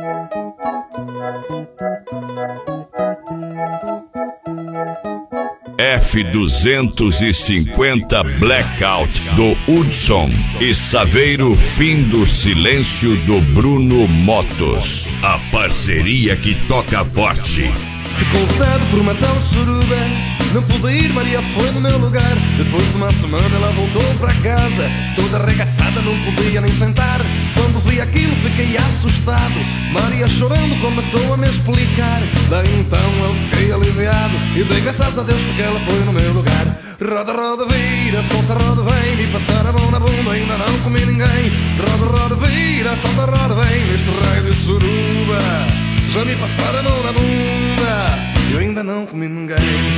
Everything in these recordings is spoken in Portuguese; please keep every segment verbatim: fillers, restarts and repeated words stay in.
F duzentos e cinquenta Blackout do Hudson e Saveiro Fim do Silêncio do Bruno Motos. A parceria que toca forte. Ficou vetado por uma tal suruba, não pude ir, Maria foi no meu lugar. Depois de uma semana ela voltou para casa, toda arregaçada, não podia nem sentar. Quando vi aquilo fiquei assustado, Maria chorando começou a me explicar. Daí então eu fiquei aliviado e dei graças a Deus porque ela foi no meu lugar. Roda, roda, vira, solta, roda, vem, me passar a mão na bunda, ainda não comi ninguém. Roda, roda, vira, solta, roda, vem, neste raio de suruba. Já me passaram a mão na bunda, eu ainda não comi ninguém.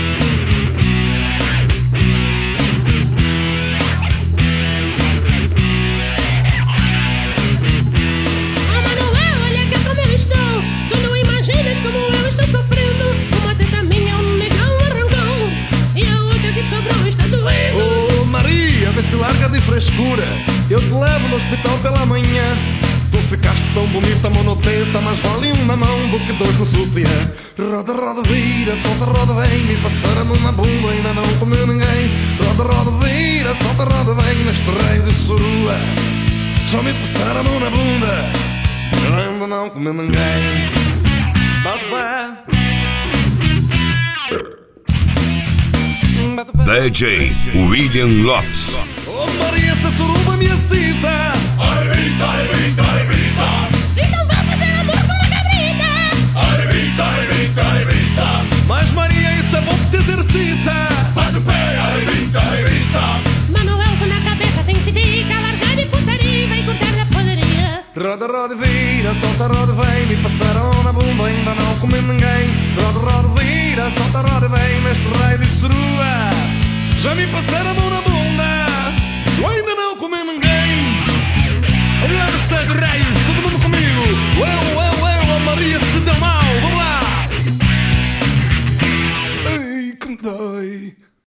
Oh Manuel, olha que como eu estou. Tu não imaginas como eu estou sofrendo. Uma teta minha um negão arrancou e a outra que sobrou está doendo. Oh Maria, vê se larga de frescura, eu te levo no hospital pela manhã. Tu ficaste tão bonita, monoteta, mas vale um na mão do que dois no sutiã. Roda, roda, vira, solta, roda, vem, me passar a mão na bunda, ainda não comeu ninguém. Roda, roda, vira, solta, roda, vem, neste raio de surua. Só me passar a mão na bunda, eu ainda não comeu ninguém. D J William Lopes. Oh Maria, essa suruba me excita. Arrebita, arrebita, arrebita. Então vamos fazer amor com uma cabrita. Arrebita, arrebita, arrebita. Mas Maria, isso é bom que te exercita. Bate o pé, arrebita, arrebita. Manuel, com na cabeça tem tica, largar de putaria e vai cortar da poderia. Roda, roda, vira, solta, roda, vem, me passaram na bunda, ainda não comi ninguém. Roda, roda, vira, solta, roda, vem, neste raio de surua. Já me passaram a mão na bunda, eu ainda não